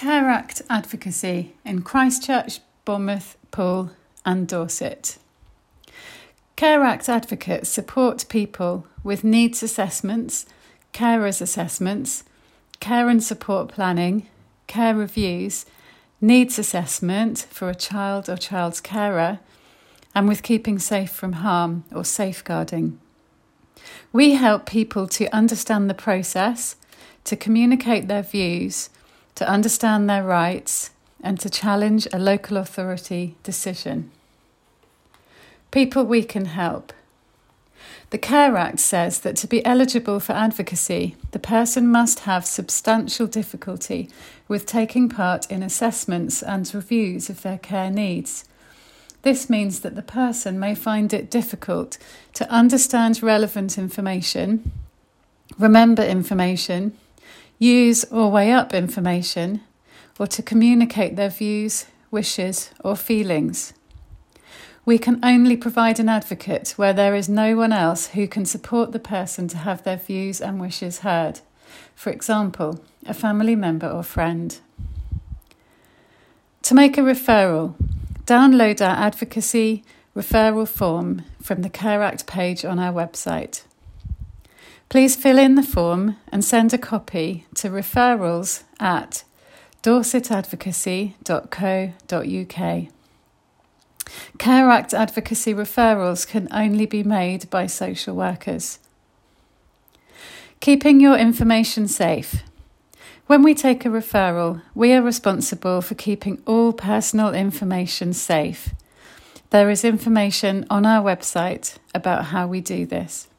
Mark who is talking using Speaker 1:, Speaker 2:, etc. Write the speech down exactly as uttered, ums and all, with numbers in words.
Speaker 1: Care Act advocacy in Christchurch, Bournemouth, Poole and Dorset. Care Act advocates support people with needs assessments, carers assessments, care and support planning, care reviews, needs assessment for a child or child's carer, and with keeping safe from harm or safeguarding. We help people to understand the process, to communicate their views, to understand their rights, and to challenge a local authority decision. People we can help. The Care Act says that to be eligible for advocacy, the person must have substantial difficulty with taking part in assessments and reviews of their care needs. This means that the person may find it difficult to understand relevant information, remember information, use or weigh up information, or to communicate their views, wishes, or feelings. We can only provide an advocate where there is no one else who can support the person to have their views and wishes heard. For example, a family member or friend. To make a referral, download our advocacy referral form from the Care Act page on our website. Please fill in the form and send a copy to referrals at dorset advocacy dot co dot uk. Care Act advocacy referrals can only be made by social workers. Keeping your information safe. When we take a referral, we are responsible for keeping all personal information safe. There is information on our website about how we do this.